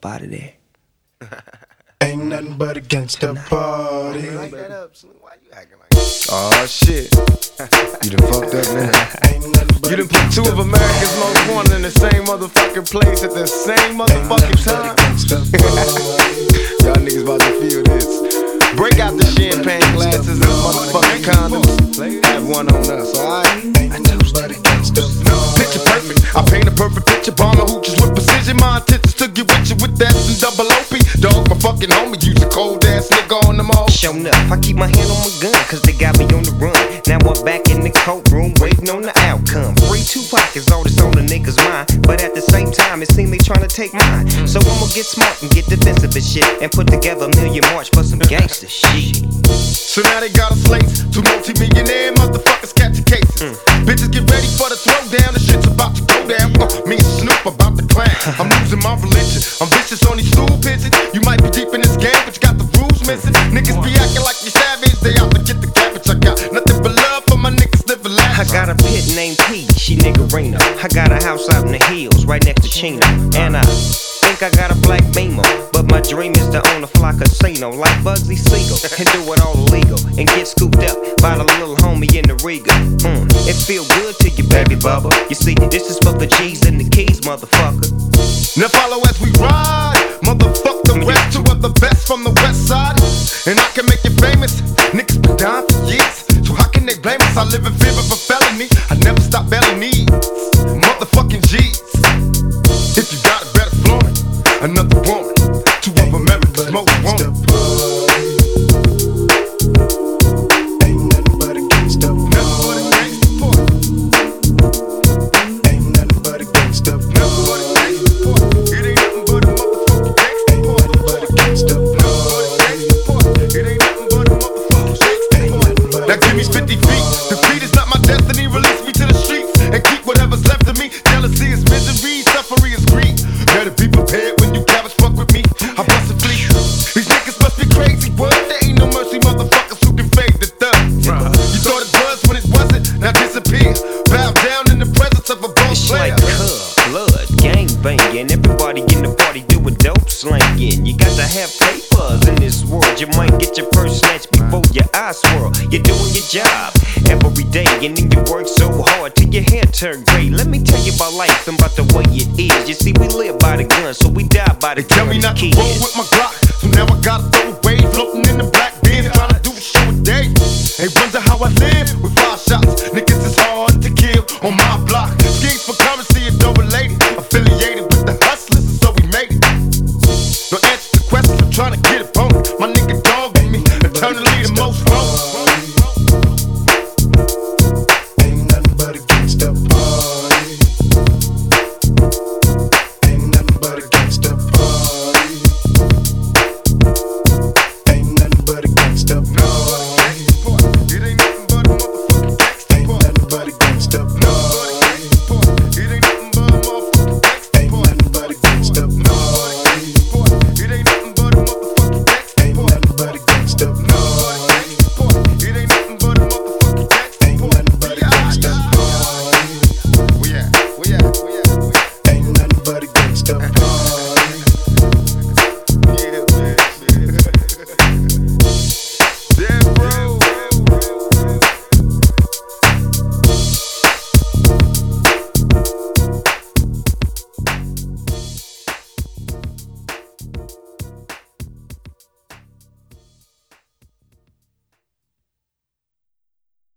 out of there. Ain't nothing but a gangsta party. Like that up, Slim. Why you acting like that? Oh shit. You done fucked up, man. Ain't nothing but You done put two of America's most wanted in the same motherfucking place at the same motherfucking time. Y'all niggas about to feel this. Break out the champagne glasses and motherfucking condoms. Have one on us, alright? Picture perfect. I paint a perfect picture. Bomber hooches with precision. My intentions to get with you with that and double OP. Dog, my fucking homie. Use a cold ass nigga on them all. Show enough, I keep my hand on my gun, cause they got me on the run. Now I'm back in the courtroom, waiting on the outcome. Free Tupac is all that's on the niggas' mind, but at the same time, it seems they tryna take mine. So I'ma get smart and get defensive and shit, and put together a million march for some gangster shit. So now they got us laced. Two multi-millionaire motherfuckers catching cases. Bitches get ready for the throwdown. The shit's about to go down. Me and Snoop about to clown. I'm losing my religion. I'm vicious on these stool pigeons. You might be deep in this game, but you got the rules missing. Niggas be acting like you savage. They out to get the cabbage. I got nothing but love for my niggas living lavish. I got a pit named P, she niggerina. I got a house out in the hills, right next to Chino. And I think I got a black Beamer, but my dream is to own a fly casino like Bugsy Siegel and do it all illegal and get scooped up by the little homie in the Riga. It feel good to you, baby bubba. You see, this is for the G's and the keys, motherfucker. Now follow as we ride. Motherfuck the rest, two of the best from the west side. And I can make you famous. Niggas been down for years, so how can they blame us? I live in fear of a felony. I never stop belly needs. Motherfucking G's. If you got it, better flaunt it. Another woman, two of America's most wanted. Ain't nothing but a gangsta party. Ain't nothing but a gangsta party. It ain't nothing but a motherfucking gangsta party. It ain't nothing but a motherfucking gangsta party. Now give me 50 feet. Defeat is not my destiny. Release me to the streets and keep whatever's left of me. Jealousy is misery, suffering is greed. Better be prepared when you cabbage fuck with me. I bust a fleet. These niggas must be crazy. What? There ain't no mercy, motherfuckers who can fade the thug. You thought it was when it wasn't. Now disappear. Bow down in the presence of a boss It's player. like blood, gang banging. Everybody in the party doing dope slanging. You got to have papers in this world. You might get your first snatch before your eyes swirl. You're doing your job every day, and then you work so hard till your hair turn gray. Let me tell you about life and about the way it is. You see, we live by the gun, so we die by the They tell me not to roll with my Glock, so now I gotta throw away. Floating in the black bins, trying to do a show a day. They wonder how I live with 5 shots. Niggas is hard to kill on my block. Schemes for currency and double related. Affiliated with the hustlers, and so we made it. No answer to questions, I'm trying to get it on. My nigga dogging me, eternally the most wrong. Ain't nothing but a gangsta party. Ain't nothing but a gangsta party.